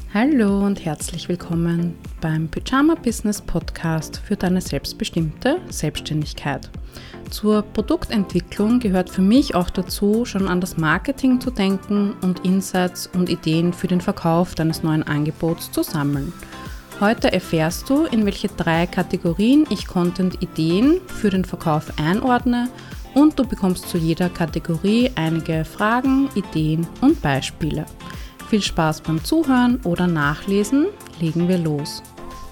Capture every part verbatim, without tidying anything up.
Hallo und herzlich willkommen beim Pyjama Business Podcast für deine selbstbestimmte Selbstständigkeit. Zur Produktentwicklung gehört für mich auch dazu, schon an das Marketing zu denken und Insights und Ideen für den Verkauf deines neuen Angebots zu sammeln. Heute erfährst du, in welche drei Kategorien ich Content-Ideen für den Verkauf einordne und du bekommst zu jeder Kategorie einige Fragen, Ideen und Beispiele. Viel Spaß beim Zuhören oder Nachlesen, legen wir los.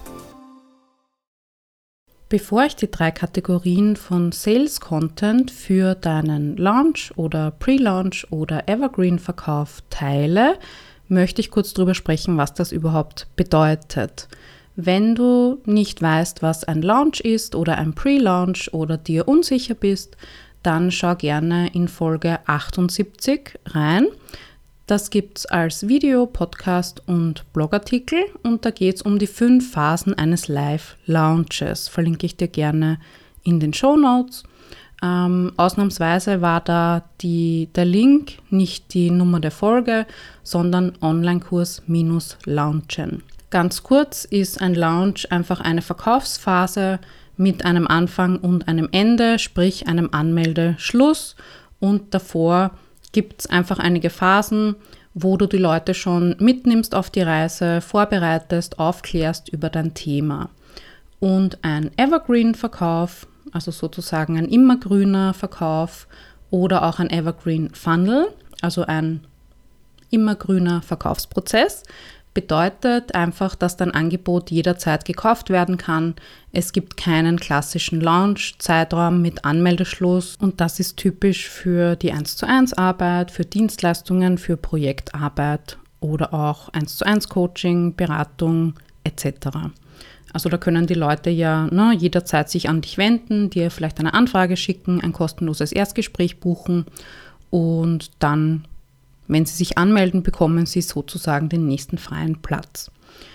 Bevor ich die drei Kategorien von Sales Content für deinen Launch oder Pre-Launch oder Evergreen-Verkauf teile, möchte ich kurz darüber sprechen, was das überhaupt bedeutet. Wenn du nicht weißt, was ein Launch ist oder ein Pre-Launch oder dir unsicher bist, dann schau gerne in Folge achtundsiebzig rein. Das gibt es als Video, Podcast und Blogartikel und da geht es um die fünf Phasen eines Live-Launches. Verlinke ich dir gerne in den Shownotes. Ähm, ausnahmsweise war da die, der Link nicht die Nummer der Folge, sondern Online-Kurs minus Launchen. Ganz kurz ist ein Launch einfach eine Verkaufsphase mit einem Anfang und einem Ende, sprich einem Anmeldeschluss, und davor gibt es einfach einige Phasen, wo du die Leute schon mitnimmst auf die Reise, vorbereitest, aufklärst über dein Thema. Und ein Evergreen-Verkauf, also sozusagen ein immergrüner Verkauf oder auch ein Evergreen-Funnel, also ein immergrüner Verkaufsprozess, bedeutet einfach, dass dein Angebot jederzeit gekauft werden kann. Es gibt keinen klassischen Launch-Zeitraum mit Anmeldeschluss und das ist typisch für die eins zu eins Arbeit, für Dienstleistungen, für Projektarbeit oder auch eins zu eins Coaching, Beratung et cetera. Also da können die Leute ja ne, jederzeit sich an dich wenden, dir vielleicht eine Anfrage schicken, ein kostenloses Erstgespräch buchen und dann, wenn sie sich anmelden, bekommen sie sozusagen den nächsten freien Platz.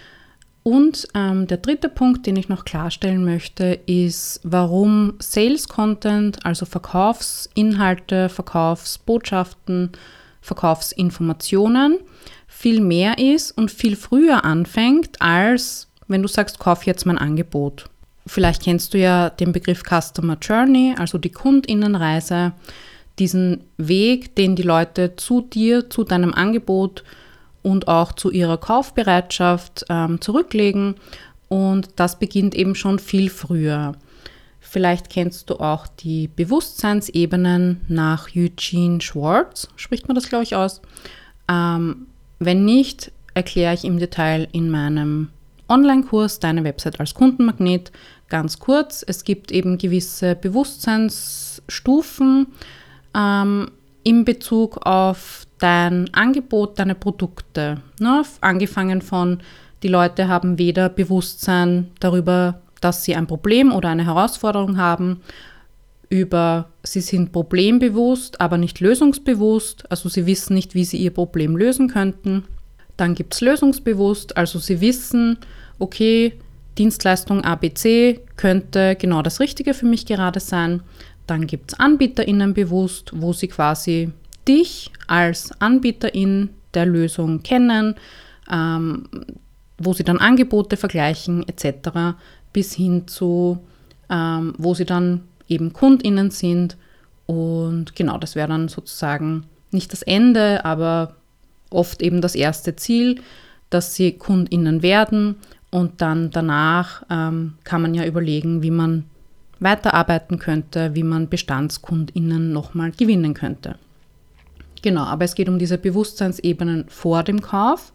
Und ähm, der dritte Punkt, den ich noch klarstellen möchte, ist, warum Sales Content, also Verkaufsinhalte, Verkaufsbotschaften, Verkaufsinformationen viel mehr ist und viel früher anfängt, als wenn du sagst, kauf jetzt mein Angebot. Vielleicht kennst du ja den Begriff Customer Journey, also die Kundinnenreise, diesen Weg, den die Leute zu dir, zu deinem Angebot und auch zu ihrer Kaufbereitschaft ähm, zurücklegen, und das beginnt eben schon viel früher. Vielleicht kennst du auch die Bewusstseinsebenen nach Eugene Schwartz, spricht man das, glaube ich, aus. Ähm, wenn nicht, erkläre ich im Detail in meinem Online-Kurs Deine Website als Kundenmagnet ganz kurz. Es gibt eben gewisse Bewusstseinsstufen, Ähm, in Bezug auf dein Angebot, deine Produkte. Ne? Angefangen von, die Leute haben weder Bewusstsein darüber, dass sie ein Problem oder eine Herausforderung haben, über, sie sind problembewusst, aber nicht lösungsbewusst, also sie wissen nicht, wie sie ihr Problem lösen könnten. Dann gibt es lösungsbewusst, also sie wissen, okay, Dienstleistung A B C könnte genau das Richtige für mich gerade sein. Dann gibt es AnbieterInnen bewusst, wo sie quasi dich als Anbieterin der Lösung kennen, ähm, wo sie dann Angebote vergleichen et cetera, bis hin zu, ähm, wo sie dann eben KundInnen sind. Und genau, das wäre dann sozusagen nicht das Ende, aber oft eben das erste Ziel, dass sie KundInnen werden. Und dann danach ähm, kann man ja überlegen, wie man weiterarbeiten könnte, wie man BestandskundInnen nochmal gewinnen könnte. Genau, aber es geht um diese Bewusstseinsebenen vor dem Kauf,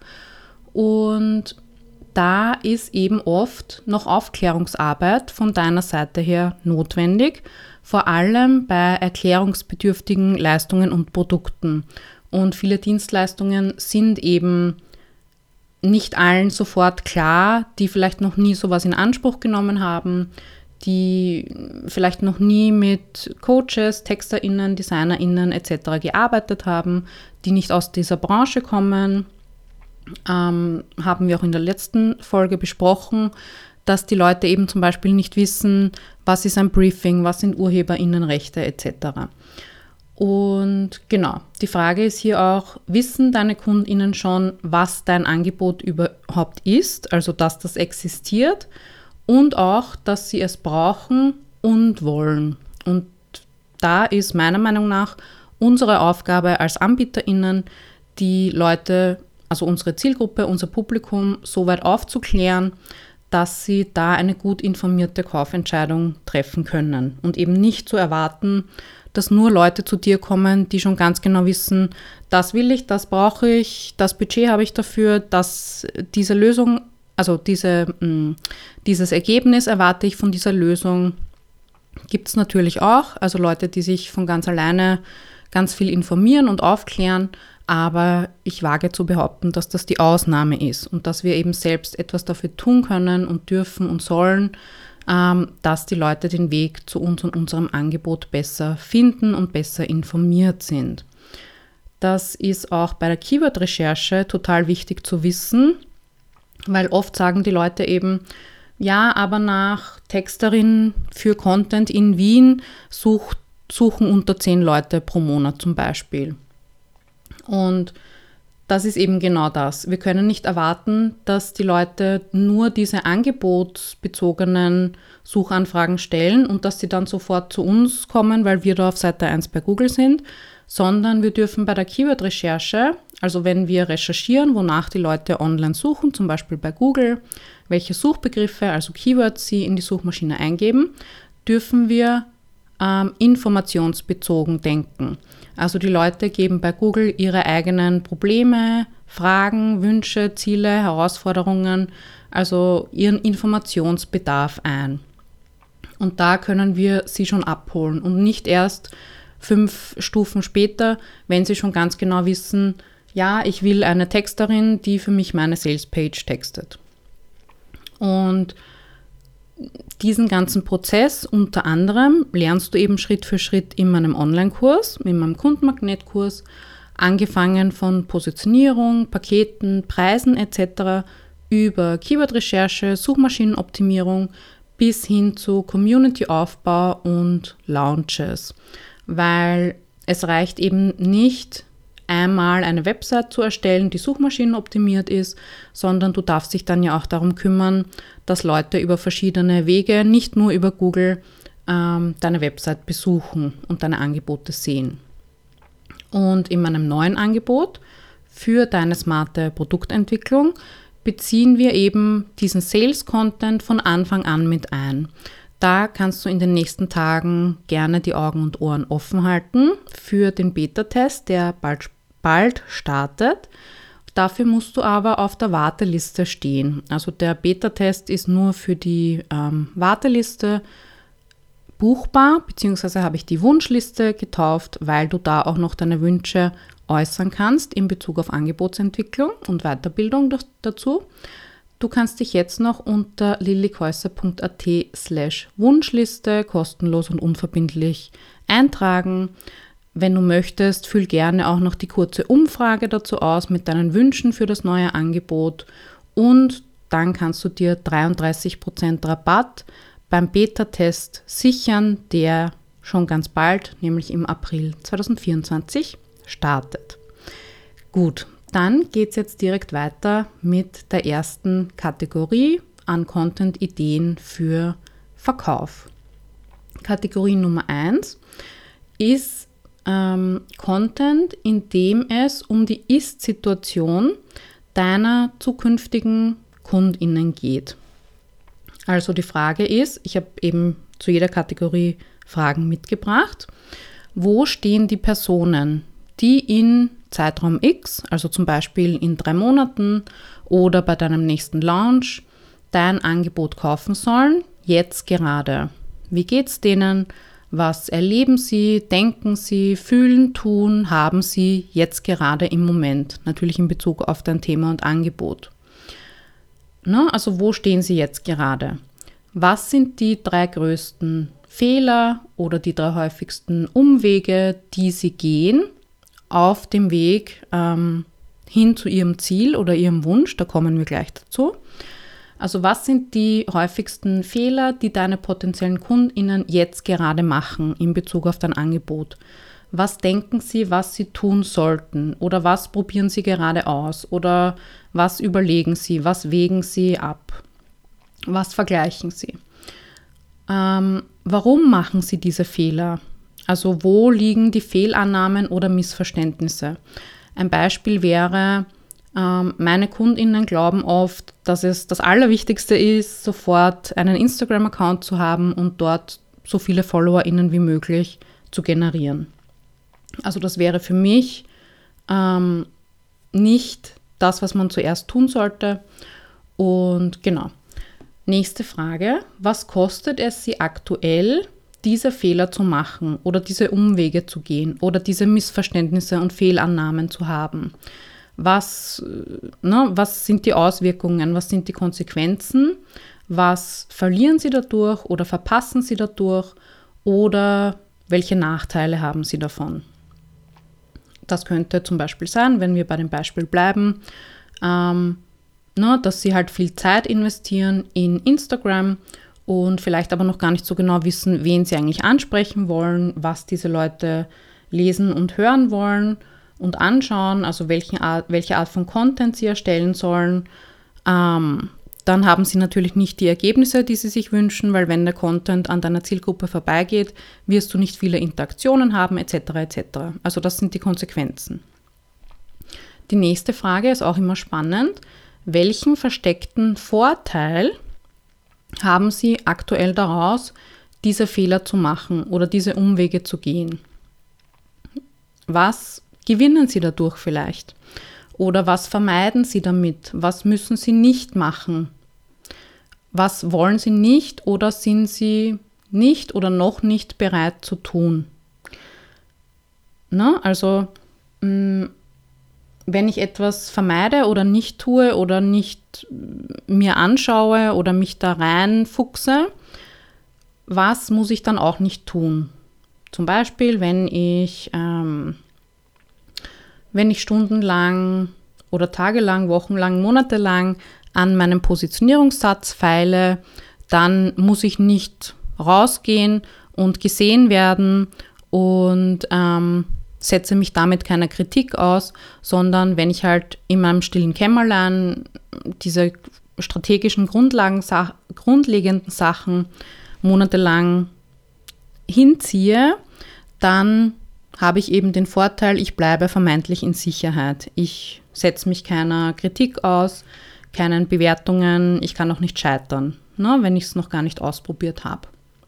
und da ist eben oft noch Aufklärungsarbeit von deiner Seite her notwendig, vor allem bei erklärungsbedürftigen Leistungen und Produkten. Und viele Dienstleistungen sind eben nicht allen sofort klar, die vielleicht noch nie sowas in Anspruch genommen haben, die vielleicht noch nie mit Coaches, TexterInnen, DesignerInnen et cetera gearbeitet haben, die nicht aus dieser Branche kommen. Ähm, haben wir auch in der letzten Folge besprochen, dass die Leute eben zum Beispiel nicht wissen, was ist ein Briefing, was sind UrheberInnenrechte et cetera. Und genau, die Frage ist hier auch, wissen deine KundInnen schon, was dein Angebot überhaupt ist, also dass das existiert und auch, dass sie es brauchen und wollen. Und da ist meiner Meinung nach unsere Aufgabe als AnbieterInnen, die Leute, also unsere Zielgruppe, unser Publikum so weit aufzuklären, dass sie da eine gut informierte Kaufentscheidung treffen können und eben nicht zu erwarten, dass nur Leute zu dir kommen, die schon ganz genau wissen, das will ich, das brauche ich, das Budget habe ich dafür, dass diese Lösung, also diese, mh, dieses Ergebnis erwarte ich von dieser Lösung. Gibt es natürlich auch, also Leute, die sich von ganz alleine ganz viel informieren und aufklären, aber ich wage zu behaupten, dass das die Ausnahme ist und dass wir eben selbst etwas dafür tun können und dürfen und sollen, dass die Leute den Weg zu uns und unserem Angebot besser finden und besser informiert sind. Das ist auch bei der Keyword-Recherche total wichtig zu wissen, weil oft sagen die Leute eben, ja, aber nach Texterin für Content in Wien sucht, suchen unter zehn Leute pro Monat zum Beispiel. Und das ist eben genau das. Wir können nicht erwarten, dass die Leute nur diese angebotsbezogenen Suchanfragen stellen und dass sie dann sofort zu uns kommen, weil wir da auf Seite eins bei Google sind, sondern wir dürfen bei der Keyword-Recherche, also wenn wir recherchieren, wonach die Leute online suchen, zum Beispiel bei Google, welche Suchbegriffe, also Keywords sie in die Suchmaschine eingeben, dürfen wir ähm, informationsbezogen denken. Also die Leute geben bei Google ihre eigenen Probleme, Fragen, Wünsche, Ziele, Herausforderungen, also ihren Informationsbedarf ein. Und da können wir sie schon abholen und nicht erst fünf Stufen später, wenn sie schon ganz genau wissen, ja, ich will eine Texterin, die für mich meine Salespage textet. Und diesen ganzen Prozess unter anderem lernst du eben Schritt für Schritt in meinem Online-Kurs, in meinem Kundenmagnet-Kurs, angefangen von Positionierung, Paketen, Preisen et cetera über Keyword-Recherche, Suchmaschinenoptimierung bis hin zu Community-Aufbau und Launches. Weil es reicht eben nicht, einmal eine Website zu erstellen, die suchmaschinenoptimiert ist, sondern du darfst dich dann ja auch darum kümmern, dass Leute über verschiedene Wege, nicht nur über Google, ähm, deine Website besuchen und deine Angebote sehen. Und in meinem neuen Angebot für deine smarte Produktentwicklung beziehen wir eben diesen Sales-Content von Anfang an mit ein. Da kannst du in den nächsten Tagen gerne die Augen und Ohren offen halten für den Beta-Test, der bald, bald startet. Dafür musst du aber auf der Warteliste stehen. Also der Beta-Test ist nur für die ähm, Warteliste buchbar, beziehungsweise habe ich die Wunschliste getauft, weil du da auch noch deine Wünsche äußern kannst in Bezug auf Angebotsentwicklung und Weiterbildung dazu. Du kannst dich jetzt noch unter lillikäusser.at slash Wunschliste kostenlos und unverbindlich eintragen. Wenn du möchtest, füll gerne auch noch die kurze Umfrage dazu aus mit deinen Wünschen für das neue Angebot und dann kannst du dir dreiunddreißig Prozent Rabatt beim Beta-Test sichern, der schon ganz bald, nämlich im April zweitausendvierundzwanzig, startet. Gut. Dann geht es jetzt direkt weiter mit der ersten Kategorie an Content-Ideen für Verkauf. Kategorie Nummer eins ist ähm, Content, in dem es um die Ist-Situation deiner zukünftigen KundInnen geht. Also die Frage ist, ich habe eben zu jeder Kategorie Fragen mitgebracht. Wo stehen die Personen, die in Zeitraum X, also zum Beispiel in drei Monaten oder bei deinem nächsten Launch, dein Angebot kaufen sollen, jetzt gerade? Wie geht's denen? Was erleben sie, denken sie, fühlen, tun, haben sie jetzt gerade im Moment? Natürlich in Bezug auf dein Thema und Angebot. Na, also wo stehen sie jetzt gerade? Was sind die drei größten Fehler oder die drei häufigsten Umwege, die sie gehen auf dem Weg ähm, hin zu ihrem Ziel oder ihrem Wunsch? Da kommen wir gleich dazu. Also was sind die häufigsten Fehler, die deine potenziellen KundInnen jetzt gerade machen in Bezug auf dein Angebot? Was denken Sie, was Sie tun sollten? Oder was probieren Sie gerade aus? Oder was überlegen Sie? Was wägen Sie ab? Was vergleichen Sie? Ähm, warum machen Sie diese Fehler? Also wo liegen die Fehlannahmen oder Missverständnisse? Ein Beispiel wäre, ähm, meine KundInnen glauben oft, dass es das Allerwichtigste ist, sofort einen Instagram-Account zu haben und dort so viele FollowerInnen wie möglich zu generieren. Also das wäre für mich ähm, nicht das, was man zuerst tun sollte. Und genau. Nächste Frage. Was kostet es Sie aktuell, diese Fehler zu machen oder diese Umwege zu gehen oder diese Missverständnisse und Fehlannahmen zu haben? Was, ne, was sind die Auswirkungen? Was sind die Konsequenzen? Was verlieren Sie dadurch oder verpassen Sie dadurch? Oder welche Nachteile haben Sie davon? Das könnte zum Beispiel sein, wenn wir bei dem Beispiel bleiben, ähm, ne, dass Sie halt viel Zeit investieren in Instagram und vielleicht aber noch gar nicht so genau wissen, wen Sie eigentlich ansprechen wollen, was diese Leute lesen und hören wollen und anschauen, also welche Art, welche Art von Content Sie erstellen sollen. Ähm, dann haben Sie natürlich nicht die Ergebnisse, die Sie sich wünschen, weil wenn der Content an deiner Zielgruppe vorbeigeht, wirst du nicht viele Interaktionen haben, et cetera et cetera. Also das sind die Konsequenzen. Die nächste Frage ist auch immer spannend. Welchen versteckten Vorteil haben Sie aktuell daraus, diese Fehler zu machen oder diese Umwege zu gehen? Was gewinnen Sie dadurch vielleicht? Oder was vermeiden Sie damit? Was müssen Sie nicht machen? Was wollen Sie nicht oder sind Sie nicht oder noch nicht bereit zu tun? Na, also mh, wenn ich etwas vermeide oder nicht tue oder nicht mir anschaue oder mich da reinfuchse, was muss ich dann auch nicht tun? Zum Beispiel, wenn ich, ähm, wenn ich stundenlang oder tagelang, wochenlang, monatelang an meinem Positionierungssatz feile, dann muss ich nicht rausgehen und gesehen werden und ähm, setze mich damit keiner Kritik aus, sondern wenn ich halt in meinem stillen Kämmerlein diese strategischen Grundlagen, sach, grundlegenden Sachen monatelang hinziehe, dann habe ich eben den Vorteil, ich bleibe vermeintlich in Sicherheit. Ich setze mich keiner Kritik aus, keinen Bewertungen, ich kann auch nicht scheitern, ne, wenn ich es noch gar nicht ausprobiert habe.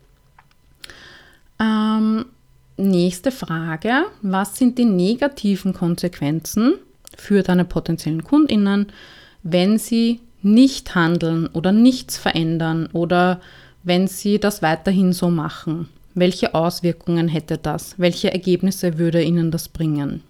Ähm, nächste Frage, was sind die negativen Konsequenzen für deine potenziellen KundInnen, wenn sie nicht handeln oder nichts verändern oder wenn sie das weiterhin so machen? Welche Auswirkungen hätte das? Welche Ergebnisse würde ihnen das bringen?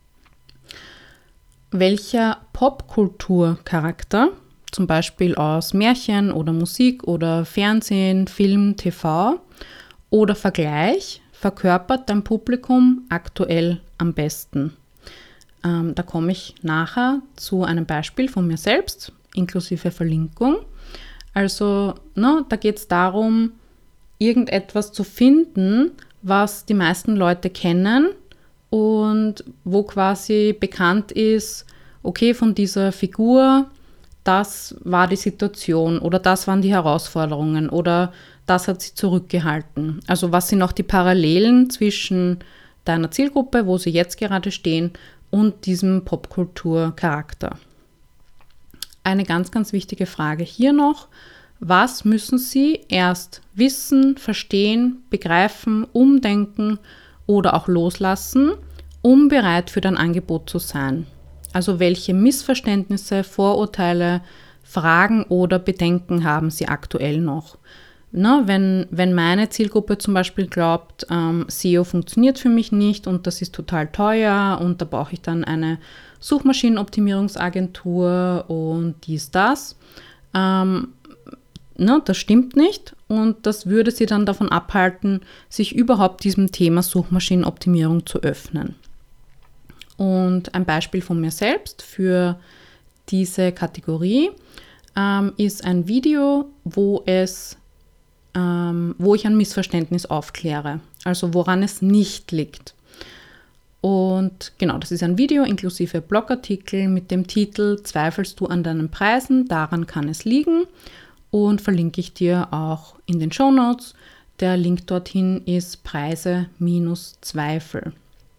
Welcher Popkulturcharakter, zum Beispiel aus Märchen oder Musik oder Fernsehen, Film, T V oder Vergleich, verkörpert dein Publikum aktuell am besten? Ähm, da komme ich nachher zu einem Beispiel von mir selbst, inklusive Verlinkung. Also, ne, da geht es darum, irgendetwas zu finden, was die meisten Leute kennen und wo quasi bekannt ist, okay, von dieser Figur, das war die Situation oder das waren die Herausforderungen oder das hat sie zurückgehalten. Also was sind auch die Parallelen zwischen deiner Zielgruppe, wo sie jetzt gerade stehen, und diesem Popkulturcharakter? Eine ganz, ganz wichtige Frage hier noch. Was müssen Sie erst wissen, verstehen, begreifen, umdenken oder auch loslassen, um bereit für dein Angebot zu sein? Also welche Missverständnisse, Vorurteile, Fragen oder Bedenken haben Sie aktuell noch? Na, wenn, wenn meine Zielgruppe zum Beispiel glaubt, ähm, S E O funktioniert für mich nicht und das ist total teuer und da brauche ich dann eine Suchmaschinenoptimierungsagentur und dies, das, ähm, Ne, das stimmt nicht und das würde sie dann davon abhalten, sich überhaupt diesem Thema Suchmaschinenoptimierung zu öffnen. Und ein Beispiel von mir selbst für diese Kategorie ähm, ist ein Video, wo, es, ähm, wo ich ein Missverständnis aufkläre, also woran es nicht liegt. Und genau, das ist ein Video inklusive Blogartikel mit dem Titel Zweifelst du an deinen Preisen? Daran kann es liegen. Und verlinke ich dir auch in den Shownotes. Der Link dorthin ist Preise minus Zweifel.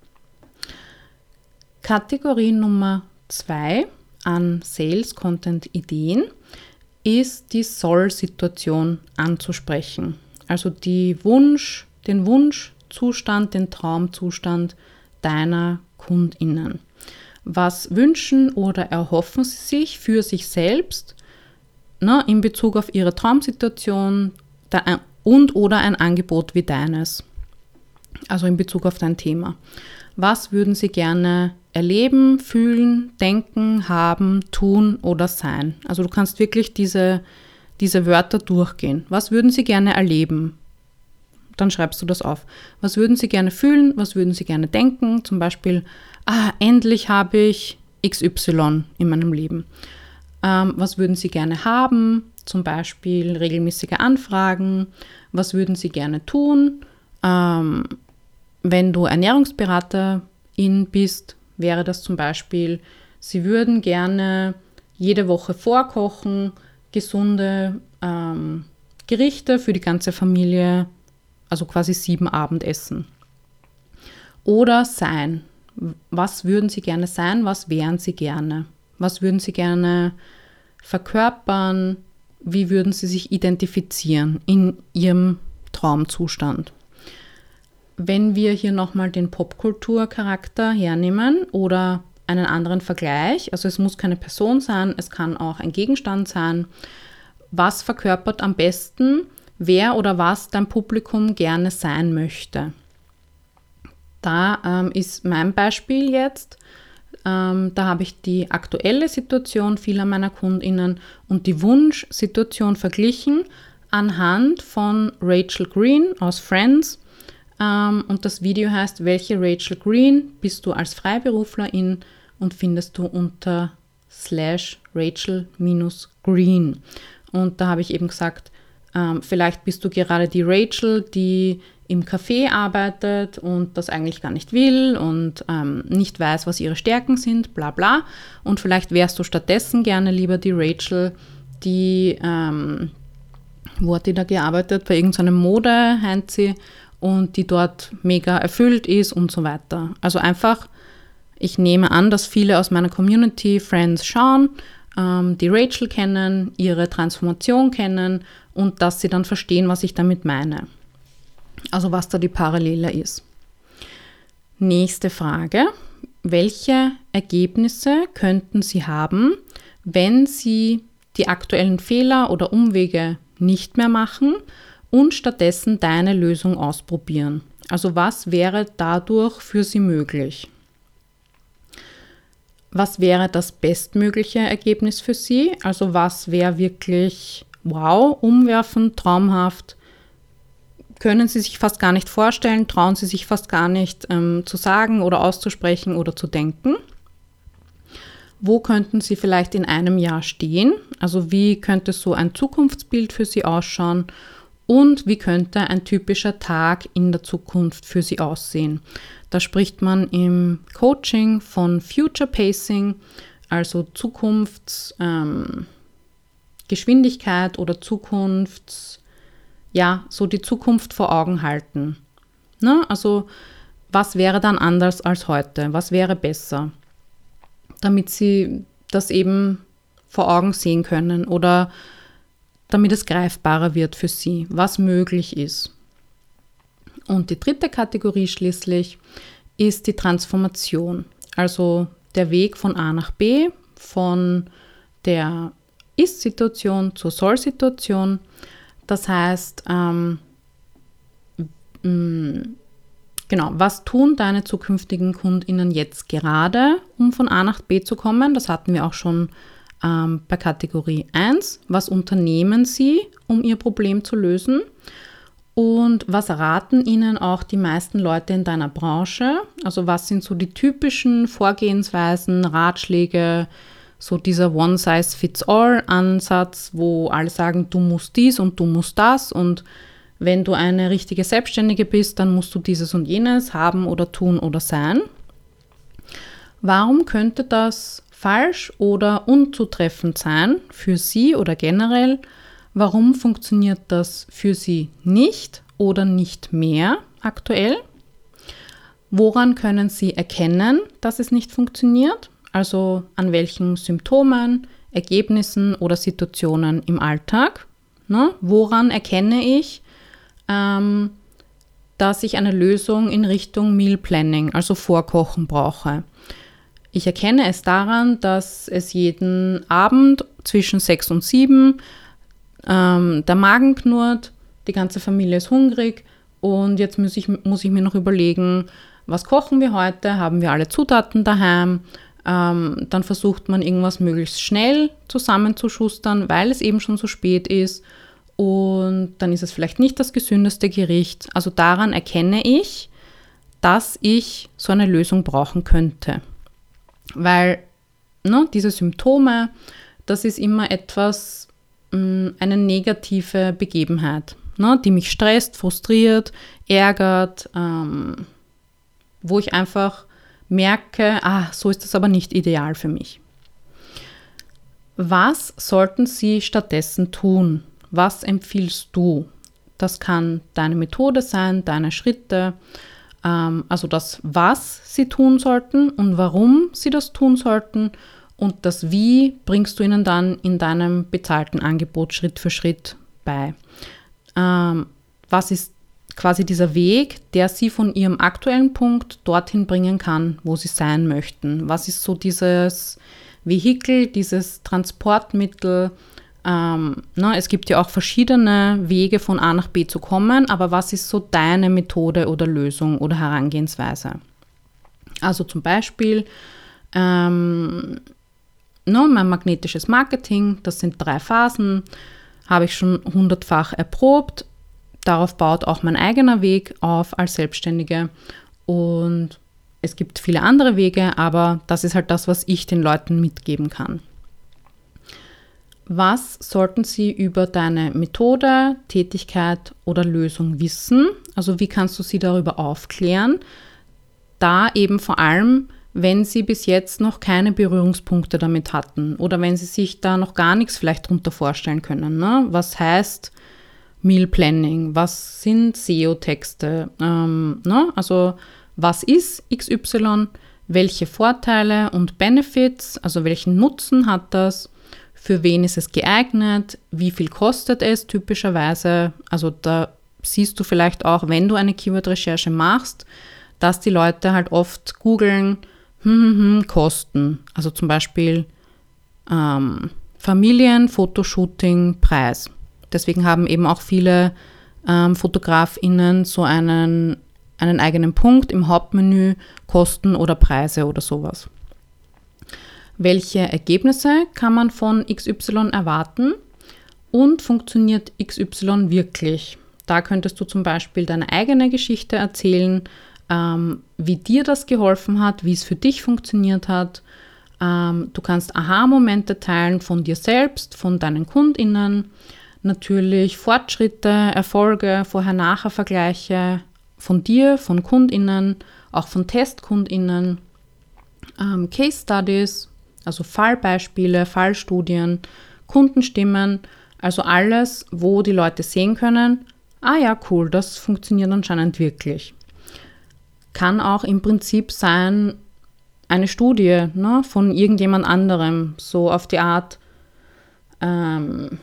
Kategorie Nummer zwei an Sales-Content-Ideen ist die Soll-Situation anzusprechen. Also die Wunsch, den Wunschzustand, den Traumzustand deiner KundInnen. Was wünschen oder erhoffen sie sich für sich selbst, ne, in Bezug auf ihre Traumsituation und oder ein Angebot wie deines? Also in Bezug auf dein Thema. Was würden sie gerne erleben, fühlen, denken, haben, tun oder sein? Also du kannst wirklich diese, diese Wörter durchgehen. Was würden sie gerne erleben? Dann schreibst du das auf. Was würden sie gerne fühlen? Was würden sie gerne denken? Zum Beispiel, ah, endlich habe ich X Y in meinem Leben. Ähm, was würden sie gerne haben? Zum Beispiel regelmäßige Anfragen. Was würden sie gerne tun? Ähm, wenn du Ernährungsberaterin bist, wäre das zum Beispiel, sie würden gerne jede Woche vorkochen, gesunde ähm, Gerichte für die ganze Familie, also quasi sieben Abendessen. Oder sein. Was würden sie gerne sein? Was wären sie gerne? Was würden sie gerne verkörpern? Wie würden sie sich identifizieren in ihrem Traumzustand? Wenn wir hier nochmal den Popkulturcharakter hernehmen oder einen anderen Vergleich, also es muss keine Person sein, es kann auch ein Gegenstand sein, was verkörpert am besten, wer oder was dein Publikum gerne sein möchte? Da ähm, ist mein Beispiel jetzt, ähm, da habe ich die aktuelle Situation vieler meiner KundInnen und die Wunschsituation verglichen anhand von Rachel Green aus Friends. Und das Video heißt, welche Rachel Green bist du als Freiberuflerin, und findest du unter slash Rachel minus Green. Und da habe ich eben gesagt, ähm, vielleicht bist du gerade die Rachel, die im Café arbeitet und das eigentlich gar nicht will und ähm, nicht weiß, was ihre Stärken sind, bla bla. Und vielleicht wärst du stattdessen gerne lieber die Rachel, die, ähm, wo hat die da gearbeitet? Bei irgendeinem Mode, heißt sie, und die dort mega erfüllt ist und so weiter. Also einfach, ich nehme an, dass viele aus meiner Community Friends schauen, ähm, die Rachel kennen, ihre Transformation kennen und dass sie dann verstehen, was ich damit meine. Also was da die Parallele ist. Nächste Frage. Welche Ergebnisse könnten Sie haben, wenn Sie die aktuellen Fehler oder Umwege nicht mehr machen und stattdessen deine Lösung ausprobieren? Also was wäre dadurch für Sie möglich? Was wäre das bestmögliche Ergebnis für Sie? Also was wäre wirklich wow, umwerfend, traumhaft? Können Sie sich fast gar nicht vorstellen, trauen Sie sich fast gar nicht ähm, zu sagen oder auszusprechen oder zu denken? Wo könnten Sie vielleicht in einem Jahr stehen? Also wie könnte so ein Zukunftsbild für Sie ausschauen? Und wie könnte ein typischer Tag in der Zukunft für Sie aussehen? Da spricht man im Coaching von Future Pacing, also Zukunftsgeschwindigkeit ähm, oder Zukunfts, ja, so die Zukunft vor Augen halten. Ne? Also was wäre dann anders als heute? Was wäre besser? Damit Sie das eben vor Augen sehen können oder damit es greifbarer wird für Sie, was möglich ist. Und die dritte Kategorie schließlich ist die Transformation, also der Weg von A nach B, von der Ist-Situation zur Soll-Situation. Das heißt, ähm, mh, genau, was tun deine zukünftigen KundInnen jetzt gerade, um von A nach B zu kommen? Das hatten wir auch schon ähm, bei Kategorie eins. Was unternehmen sie, um ihr Problem zu lösen? Und was raten ihnen auch die meisten Leute in deiner Branche? Also was sind so die typischen Vorgehensweisen, Ratschläge, so dieser One-Size-Fits-All-Ansatz, wo alle sagen, du musst dies und du musst das, und wenn du eine richtige Selbstständige bist, dann musst du dieses und jenes haben oder tun oder sein. Warum könnte das falsch oder unzutreffend sein für Sie oder generell? Warum funktioniert das für Sie nicht oder nicht mehr aktuell? Woran können Sie erkennen, dass es nicht funktioniert? Also an welchen Symptomen, Ergebnissen oder Situationen im Alltag? Ne? Woran erkenne ich, ähm, dass ich eine Lösung in Richtung Meal Planning, also Vorkochen, brauche? Ich erkenne es daran, dass es jeden Abend zwischen sechs und sieben ähm, der Magen knurrt, die ganze Familie ist hungrig und jetzt muss ich, muss ich mir noch überlegen, was kochen wir heute, haben wir alle Zutaten daheim, ähm, dann versucht man irgendwas möglichst schnell zusammenzuschustern, weil es eben schon so spät ist und dann ist es vielleicht nicht das gesündeste Gericht. Also daran erkenne ich, dass ich so eine Lösung brauchen könnte. Weil ne, diese Symptome, das ist immer etwas, mh, eine negative Begebenheit, ne, die mich stresst, frustriert, ärgert, ähm, wo ich einfach merke, ah, so ist das aber nicht ideal für mich. Was sollten Sie stattdessen tun? Was empfiehlst du? Das kann deine Methode sein, deine Schritte, also das, was sie tun sollten und warum sie das tun sollten und das Wie bringst du ihnen dann in deinem bezahlten Angebot Schritt für Schritt bei. Ähm, was ist quasi dieser Weg, der sie von ihrem aktuellen Punkt dorthin bringen kann, wo sie sein möchten? Was ist so dieses Vehikel, dieses Transportmittel? Ähm, ne, es gibt ja auch verschiedene Wege von A nach B zu kommen, aber was ist so deine Methode oder Lösung oder Herangehensweise? Also zum Beispiel ähm, ne, mein magnetisches Marketing, das sind drei Phasen, habe ich schon hundertfach erprobt. Darauf baut auch mein eigener Weg auf als Selbstständige und es gibt viele andere Wege, aber das ist halt das, was ich den Leuten mitgeben kann. Was sollten Sie über deine Methode, Tätigkeit oder Lösung wissen? Also wie kannst du sie darüber aufklären? Da eben vor allem, wenn Sie bis jetzt noch keine Berührungspunkte damit hatten oder wenn Sie sich da noch gar nichts vielleicht drunter vorstellen können. Ne? Was heißt Meal Planning? Was sind S E O-Texte? Ähm, ne? Also was ist X Y? Welche Vorteile und Benefits, also welchen Nutzen hat das? Für wen ist es geeignet? Wie viel kostet es typischerweise? Also da siehst du vielleicht auch, wenn du eine Keyword-Recherche machst, dass die Leute halt oft googeln, hm, hm, hm, Kosten. Also zum Beispiel ähm, Familien, Fotoshooting, Preis. Deswegen haben eben auch viele ähm, FotografInnen so einen, einen eigenen Punkt im Hauptmenü, Kosten oder Preise oder sowas. Welche Ergebnisse kann man von X Y erwarten und funktioniert X Y wirklich? Da könntest du zum Beispiel deine eigene Geschichte erzählen, ähm, wie dir das geholfen hat, wie es für dich funktioniert hat. Ähm, du kannst Aha-Momente teilen von dir selbst, von deinen KundInnen, natürlich Fortschritte, Erfolge, Vorher-Nachher-Vergleiche von dir, von KundInnen, auch von TestkundInnen, ähm, Case Studies, also Fallbeispiele, Fallstudien, Kundenstimmen, also alles, wo die Leute sehen können, ah ja, cool, das funktioniert anscheinend wirklich. Kann auch im Prinzip sein, eine Studie ne, von irgendjemand anderem, so auf die Art, ähm,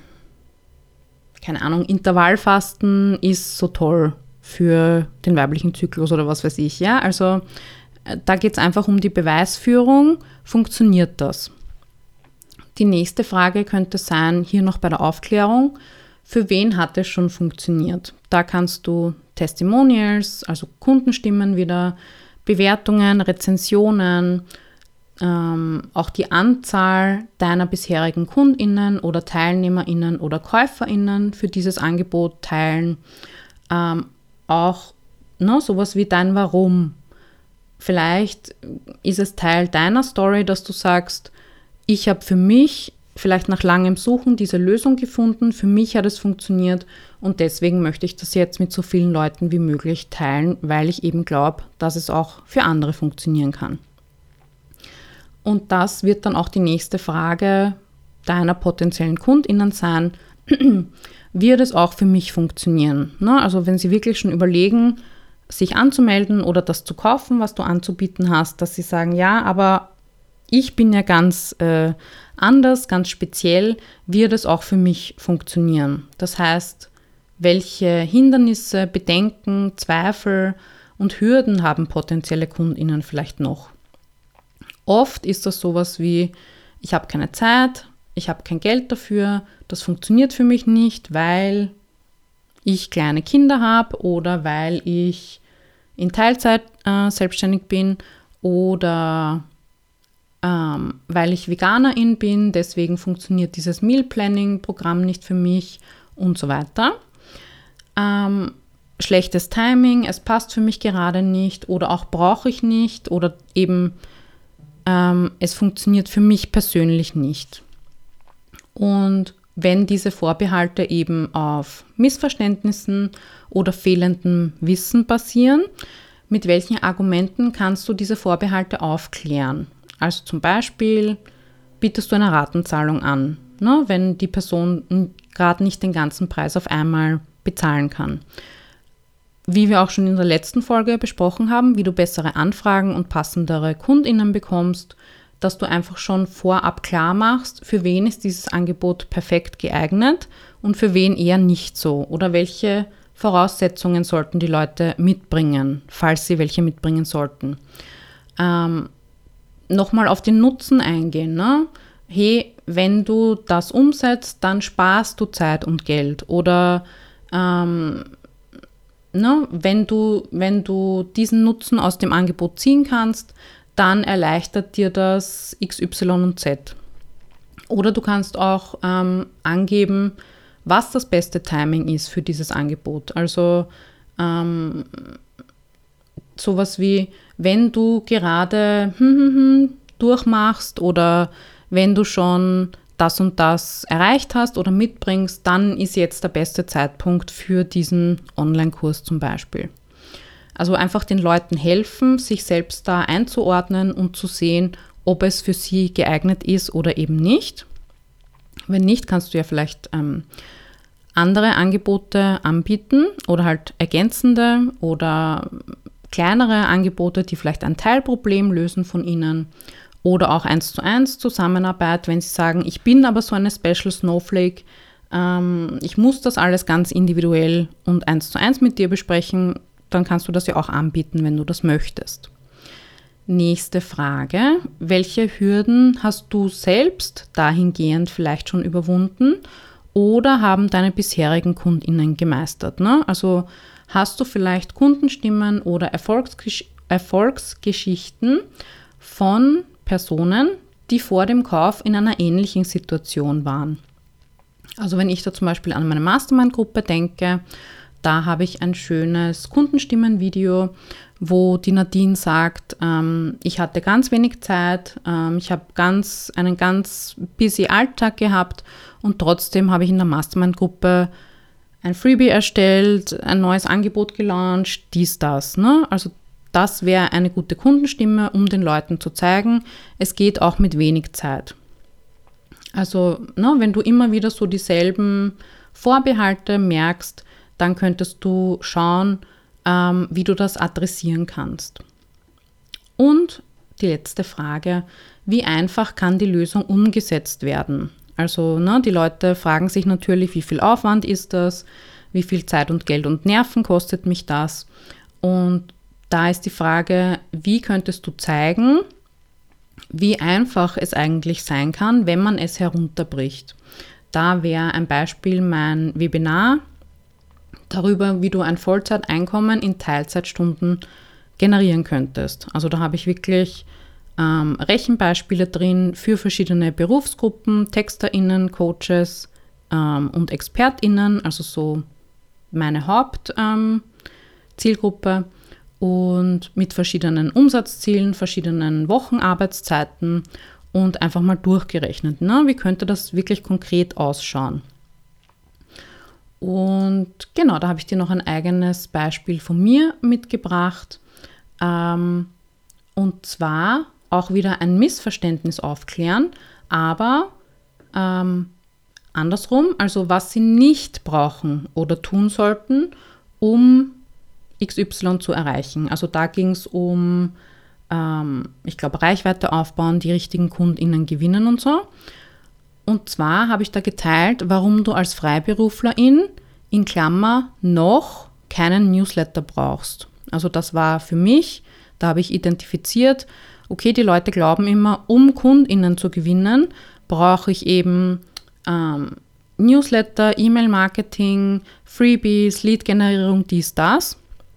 keine Ahnung, Intervallfasten ist so toll für den weiblichen Zyklus oder was weiß ich, ja, also da geht es einfach um die Beweisführung, funktioniert das? Die nächste Frage könnte sein, hier noch bei der Aufklärung, für wen hat es schon funktioniert? Da kannst du Testimonials, also Kundenstimmen wieder, Bewertungen, Rezensionen, ähm, auch die Anzahl deiner bisherigen KundInnen oder TeilnehmerInnen oder KäuferInnen für dieses Angebot teilen, ähm, auch ne, sowas wie dein Warum. Vielleicht ist es Teil deiner Story, dass du sagst, ich habe für mich vielleicht nach langem Suchen diese Lösung gefunden, für mich hat es funktioniert und deswegen möchte ich das jetzt mit so vielen Leuten wie möglich teilen, weil ich eben glaube, dass es auch für andere funktionieren kann. Und das wird dann auch die nächste Frage deiner potenziellen KundInnen sein, wird es auch für mich funktionieren? Ne? Also wenn sie wirklich schon überlegen, sich anzumelden oder das zu kaufen, was du anzubieten hast, dass sie sagen, ja, aber ich bin ja ganz äh, anders, ganz speziell, wird es auch für mich funktionieren? Das heißt, welche Hindernisse, Bedenken, Zweifel und Hürden haben potenzielle KundInnen vielleicht noch? Oft ist das sowas wie, ich habe keine Zeit, ich habe kein Geld dafür, das funktioniert für mich nicht, weil ich kleine Kinder habe oder weil ich in Teilzeit äh, selbstständig bin oder ähm, weil ich Veganerin bin, deswegen funktioniert dieses Meal Planning Programm nicht für mich und so weiter. Ähm, schlechtes Timing, es passt für mich gerade nicht oder auch brauche ich nicht oder eben ähm, es funktioniert für mich persönlich nicht. Und wenn diese Vorbehalte eben auf Missverständnissen oder fehlendem Wissen basieren, mit welchen Argumenten kannst du diese Vorbehalte aufklären? Also zum Beispiel bietest du eine Ratenzahlung an, ne, wenn die Person gerade nicht den ganzen Preis auf einmal bezahlen kann. Wie wir auch schon in der letzten Folge besprochen haben, wie du bessere Anfragen und passendere KundInnen bekommst, dass du einfach schon vorab klar machst, für wen ist dieses Angebot perfekt geeignet und für wen eher nicht so oder welche Voraussetzungen sollten die Leute mitbringen, falls sie welche mitbringen sollten. Ähm, nochmal auf den Nutzen eingehen. Ne? Hey, wenn du das umsetzt, dann sparst du Zeit und Geld oder ähm, ne, wenn du, wenn du diesen Nutzen aus dem Angebot ziehen kannst, dann erleichtert dir das X, Y und Z. Oder du kannst auch ähm, angeben, was das beste Timing ist für dieses Angebot. Also ähm, sowas wie, wenn du gerade hm, hm, hm, durchmachst oder wenn du schon das und das erreicht hast oder mitbringst, dann ist jetzt der beste Zeitpunkt für diesen Online-Kurs zum Beispiel. Also einfach den Leuten helfen, sich selbst da einzuordnen und zu sehen, ob es für sie geeignet ist oder eben nicht. Wenn nicht, kannst du ja vielleicht ähm, andere Angebote anbieten oder halt ergänzende oder kleinere Angebote, die vielleicht ein Teilproblem lösen von ihnen oder auch eins zu eins Zusammenarbeit, wenn sie sagen, ich bin aber so eine Special Snowflake, ähm, ich muss das alles ganz individuell und eins zu eins mit dir besprechen, dann kannst du das ja auch anbieten, wenn du das möchtest. Nächste Frage. Welche Hürden hast du selbst dahingehend vielleicht schon überwunden oder haben deine bisherigen KundInnen gemeistert? Ne? Also hast du vielleicht Kundenstimmen oder Erfolgsgesch- Erfolgsgeschichten von Personen, die vor dem Kauf in einer ähnlichen Situation waren? Also wenn ich da zum Beispiel an meine Mastermind-Gruppe denke, da habe ich ein schönes Kundenstimmen-Video, wo die Nadine sagt, ähm, ich hatte ganz wenig Zeit, ähm, ich habe ganz, einen ganz busy Alltag gehabt und trotzdem habe ich in der Mastermind-Gruppe ein Freebie erstellt, ein neues Angebot gelauncht, dies, das. Ne? Also das wäre eine gute Kundenstimme, um den Leuten zu zeigen, es geht auch mit wenig Zeit. Also ne, wenn du immer wieder so dieselben Vorbehalte merkst, dann könntest du schauen, ähm, wie du das adressieren kannst. Und die letzte Frage, wie einfach kann die Lösung umgesetzt werden? Also ne, die Leute fragen sich natürlich, wie viel Aufwand ist das, wie viel Zeit und Geld und Nerven kostet mich das? Und da ist die Frage, wie könntest du zeigen, wie einfach es eigentlich sein kann, wenn man es herunterbricht. Da wäre ein Beispiel mein Webinar darüber, wie du ein Vollzeiteinkommen in Teilzeitstunden generieren könntest. Also da habe ich wirklich ähm, Rechenbeispiele drin für verschiedene Berufsgruppen, TexterInnen, Coaches ähm, und ExpertInnen, also so meine Hauptzielgruppe ähm, und mit verschiedenen Umsatzzielen, verschiedenen Wochenarbeitszeiten und einfach mal durchgerechnet. Ne? Wie könnte das wirklich konkret ausschauen? Und genau, da habe ich dir noch ein eigenes Beispiel von mir mitgebracht. Ähm, und zwar auch wieder ein Missverständnis aufklären, aber ähm, andersrum, also was sie nicht brauchen oder tun sollten, um X Y zu erreichen. Also da ging es um, ähm, ich glaube, Reichweite aufbauen, die richtigen KundInnen gewinnen und so. Und zwar habe ich da geteilt, warum du als Freiberuflerin in Klammer noch keinen Newsletter brauchst. Also das war für mich, da habe ich identifiziert, okay, die Leute glauben immer, um KundInnen zu gewinnen, brauche ich eben ähm, Newsletter, E-Mail-Marketing, Freebies, Lead-Generierung, dies, das.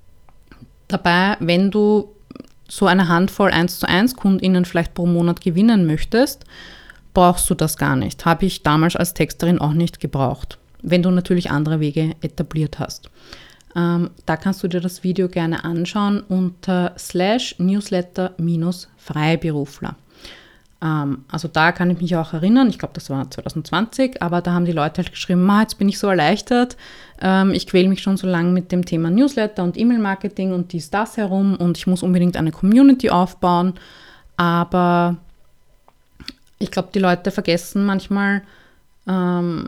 Dabei, wenn du so eine Handvoll eins zu eins KundInnen vielleicht pro Monat gewinnen möchtest, brauchst du das gar nicht. Habe ich damals als Texterin auch nicht gebraucht, wenn du natürlich andere Wege etabliert hast. Ähm, da kannst du dir das Video gerne anschauen unter slash Newsletter minus Freiberufler. Ähm, also da kann ich mich auch erinnern, ich glaube, das war zwanzig zwanzig, aber da haben die Leute halt geschrieben, jetzt bin ich so erleichtert, ähm, ich quäle mich schon so lange mit dem Thema Newsletter und E-Mail-Marketing und dies, das herum und ich muss unbedingt eine Community aufbauen, aber ich glaube, die Leute vergessen manchmal ähm,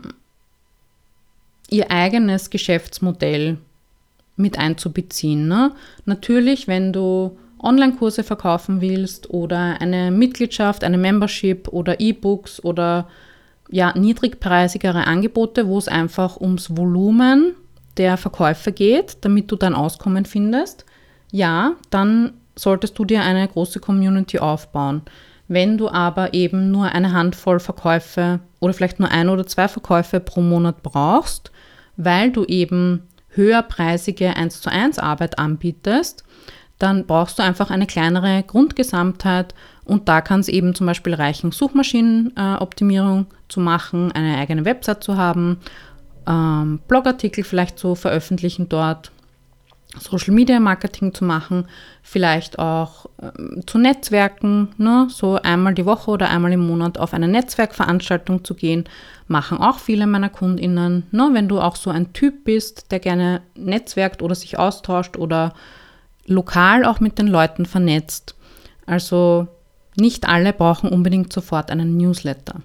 ihr eigenes Geschäftsmodell mit einzubeziehen. Ne? Natürlich, wenn du Online-Kurse verkaufen willst oder eine Mitgliedschaft, eine Membership oder E-Books oder ja, niedrigpreisigere Angebote, wo es einfach ums Volumen der Verkäufe geht, damit du dein Auskommen findest, ja, dann solltest du dir eine große Community aufbauen. Wenn du aber eben nur eine Handvoll Verkäufe oder vielleicht nur ein oder zwei Verkäufe pro Monat brauchst, weil du eben höherpreisige eins zu eins Arbeit anbietest, dann brauchst du einfach eine kleinere Grundgesamtheit und da kann es eben zum Beispiel reichen, Suchmaschinenoptimierung äh, zu machen, eine eigene Website zu haben, ähm, Blogartikel vielleicht zu veröffentlichen dort, Social Media Marketing zu machen, vielleicht auch ähm, zu Netzwerken, ne? So einmal die Woche oder einmal im Monat auf eine Netzwerkveranstaltung zu gehen, machen auch viele meiner KundInnen. Ne? Wenn du auch so ein Typ bist, der gerne netzwerkt oder sich austauscht oder lokal auch mit den Leuten vernetzt. Also nicht alle brauchen unbedingt sofort einen Newsletter.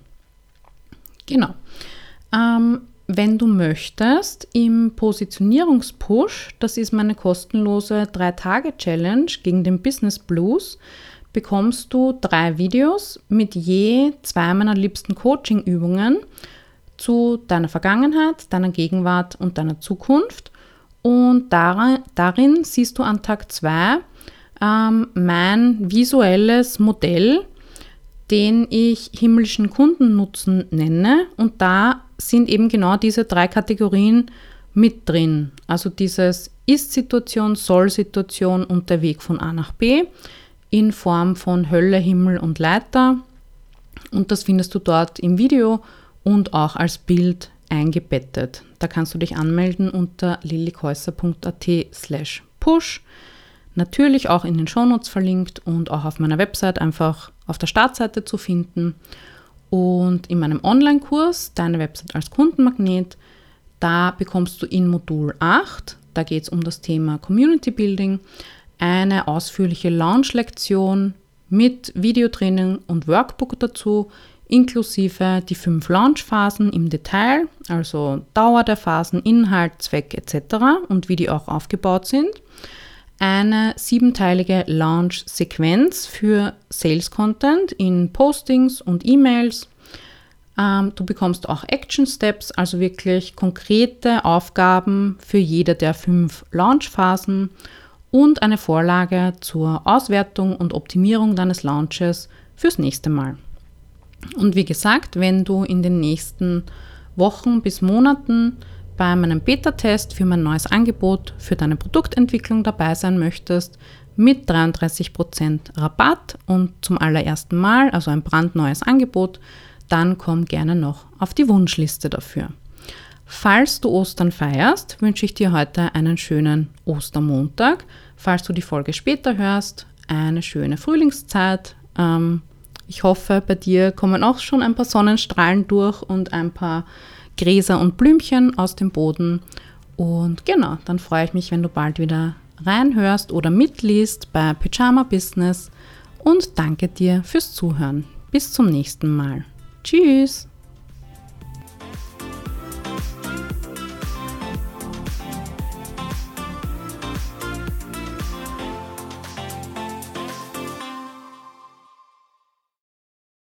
Genau. Ähm, Wenn du möchtest, im Positionierungspush, das ist meine kostenlose drei Tage Challenge gegen den Business Blues, bekommst du drei Videos mit je zwei meiner liebsten Coaching-Übungen zu deiner Vergangenheit, deiner Gegenwart und deiner Zukunft. Und darin, darin siehst du an Tag zwei ähm, mein visuelles Modell, den ich himmlischen Kundennutzen nenne. Und da sind eben genau diese drei Kategorien mit drin. Also dieses Ist-Situation, Soll-Situation und der Weg von A nach B in Form von Hölle, Himmel und Leiter. Und das findest du dort im Video und auch als Bild eingebettet. Da kannst du dich anmelden unter lillikäusser.at slash push. Natürlich auch in den Shownotes verlinkt und auch auf meiner Website einfach auf der Startseite zu finden. Und in meinem Online-Kurs, deine Website als Kundenmagnet, da bekommst du in Modul acht, da geht es um das Thema Community Building, eine ausführliche Launch-Lektion mit Videotraining und Workbook dazu, inklusive die fünf Launch-Phasen im Detail, also Dauer der Phasen, Inhalt, Zweck et cetera und wie die auch aufgebaut sind. Eine siebenteilige Launch-Sequenz für Sales-Content in Postings und E-Mails. Ähm, du bekommst auch Action-Steps, also wirklich konkrete Aufgaben für jede der fünf Launch-Phasen und eine Vorlage zur Auswertung und Optimierung deines Launches fürs nächste Mal. Und wie gesagt, wenn du in den nächsten Wochen bis Monaten bei meinem Beta-Test für mein neues Angebot für deine Produktentwicklung dabei sein möchtest, mit dreiunddreißig Prozent Rabatt und zum allerersten Mal, also ein brandneues Angebot, dann komm gerne noch auf die Wunschliste dafür. Falls du Ostern feierst, wünsche ich dir heute einen schönen Ostermontag. Falls du die Folge später hörst, eine schöne Frühlingszeit. Ähm, ich hoffe, bei dir kommen auch schon ein paar Sonnenstrahlen durch und ein paar Gräser und Blümchen aus dem Boden. Und genau, dann freue ich mich, wenn du bald wieder reinhörst oder mitliest bei Pyjama Business. und danke dir fürs Zuhören. Bis zum nächsten Mal. Tschüss!